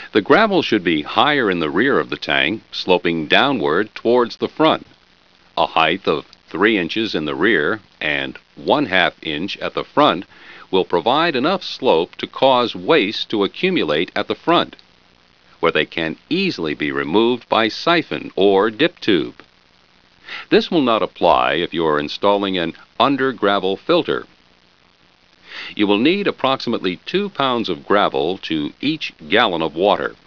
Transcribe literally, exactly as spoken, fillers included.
The gravel should be higher in the rear of the tank, sloping downward towards the front. A height of three inches in the rear and one half inch at the front will provide enough slope to cause waste to accumulate at the front, where they can easily be removed by siphon or dip tube. This will not apply if you are installing an under gravel filter. You will need approximately two pounds of gravel to each gallon of water.